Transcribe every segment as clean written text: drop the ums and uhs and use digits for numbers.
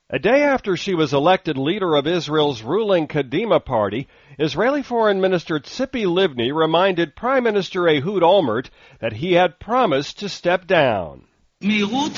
A day after she was elected leader of Israel's ruling Kadima party, Israeli Foreign Minister Tzipi Livni reminded Prime Minister Ehud Olmert that he had promised to step down. We have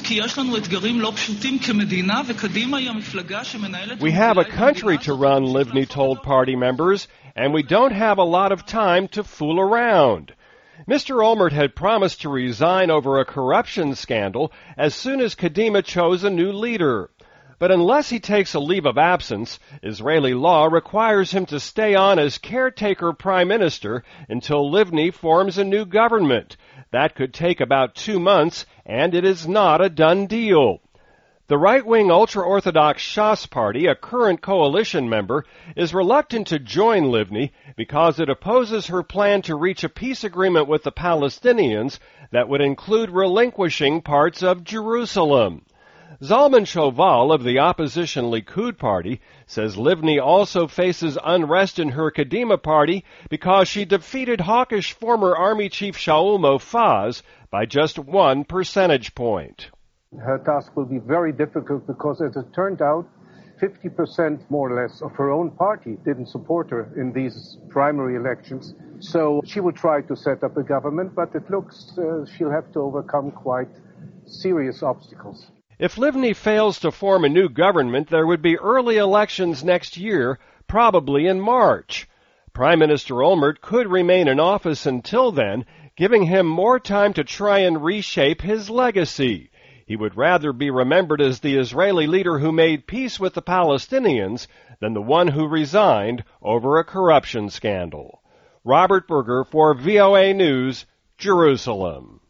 a country to run, Livni told party members, and we don't have a lot of time to fool around. Mr. Olmert had promised to resign over a corruption scandal as soon as Kadima chose a new leader. But unless he takes a leave of absence, Israeli law requires him to stay on as caretaker prime minister until Livni forms a new government. That could take about 2 months, and it is not a done deal. The right-wing ultra-Orthodox Shas party, a current coalition member, is reluctant to join Livni because it opposes her plan to reach a peace agreement with the Palestinians that would include relinquishing parts of Jerusalem. Zalman Shoval of the opposition Likud party says Livni also faces unrest in her Kadima party because she defeated hawkish former Army Chief Shaul Mofaz by just 1 percentage point. Her task will be very difficult because, as it turned out, 50% more or less of her own party didn't support her in these primary elections. So she will try to set up a government, but it looks she'll have to overcome quite serious obstacles. If Livni fails to form a new government, there would be early elections next year, probably in March. Prime Minister Olmert could remain in office until then, giving him more time to try and reshape his legacy. He would rather be remembered as the Israeli leader who made peace with the Palestinians than the one who resigned over a corruption scandal. Robert Berger for VOA News, Jerusalem.